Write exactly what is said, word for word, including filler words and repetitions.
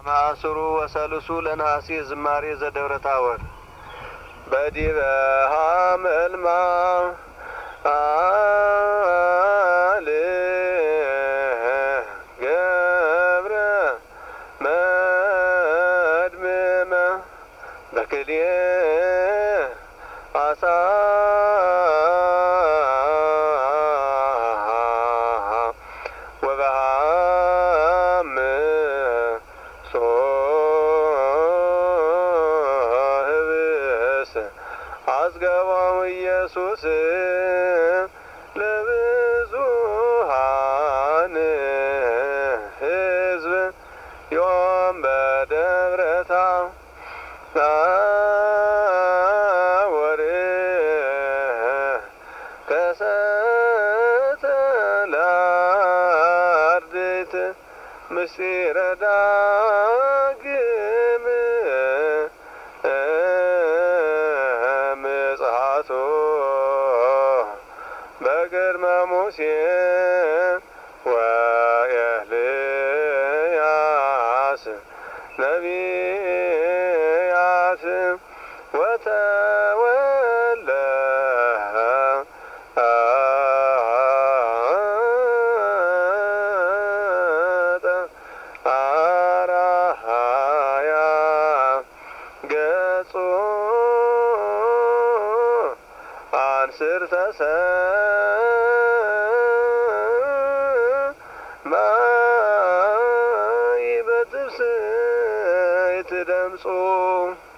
ማስሩ ወሰልሱ ለነሐሴ ዝማሬ ዘደብረ ታቦር በዲበ ሐመልማ አል ገብረ መድምመ በክልኤ አሳ ወበሃም ሶህብስ አዝገባው ኢየሱስ ለብዙሃን ሕዝብ ዮም በደብረ ታቦር ከሰተ ለአርድእት ምስጢረ ዳግም ምጽአቱ በግርመ ሙሴ ወኤልያስ ነቢያት ወተወልደ አራያ ገጹ አንስርተ ሰማይ በትብስት ድምፁ